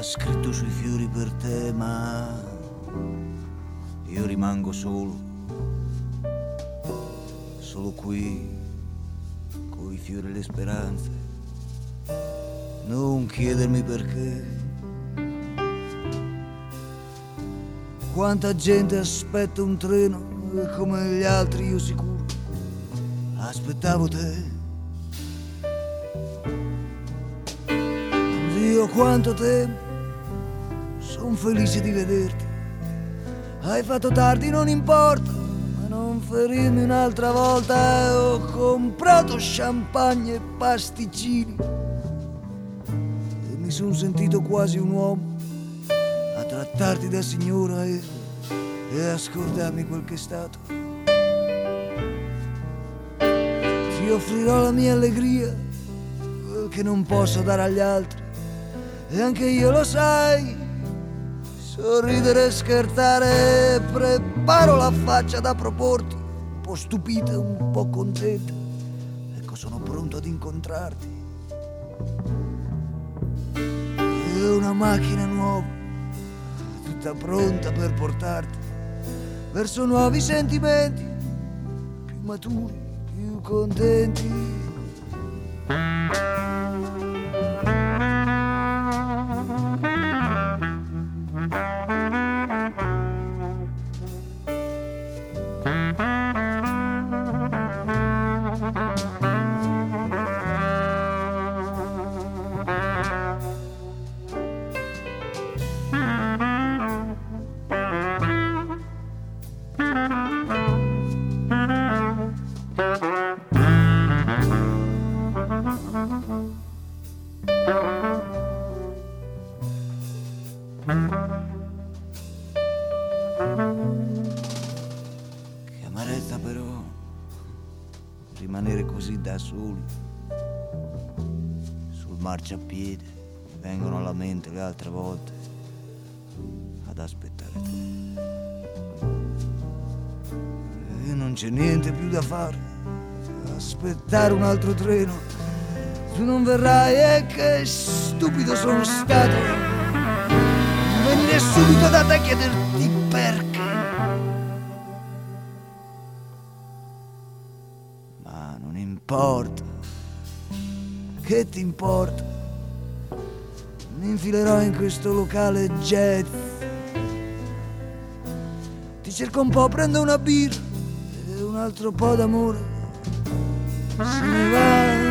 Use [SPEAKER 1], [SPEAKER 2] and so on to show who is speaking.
[SPEAKER 1] scritto sui fiori per te, ma io rimango solo qui, coi fiori e le speranze. Non chiedermi perché. Quanta gente aspetta un treno e come gli altri io sicuro aspettavo te. Dio, quanto tempo, son felice di vederti. Hai fatto tardi, non importa, ma non ferirmi un'altra volta. Ho comprato champagne e pasticcini e mi son sentito quasi un uomo a trattarti da signora e a scordarmi quel che è stato. Ti offrirò la mia allegria, quel che non posso dare agli altri, e anche io lo sai, sorridere e scherzare. Preparo la faccia da proporti, un po' stupita, un po' contenta. Ecco, sono pronto ad incontrarti. E una macchina nuova, tutta pronta per portarti verso nuovi sentimenti, più maturi, più contenti. Che amarezza però rimanere così da soli sul marciapiede. Vengono alla mente le altre volte ad aspettare te. E non c'è niente più da fare, aspettare un altro treno. Tu non verrai e che stupido sono stato venire subito da te a chiederti perché. Ma non importa, che ti importa? Mi infilerò in questo locale jazz, ti cerco un po', prendo una birra e un altro po' d'amore se ne va.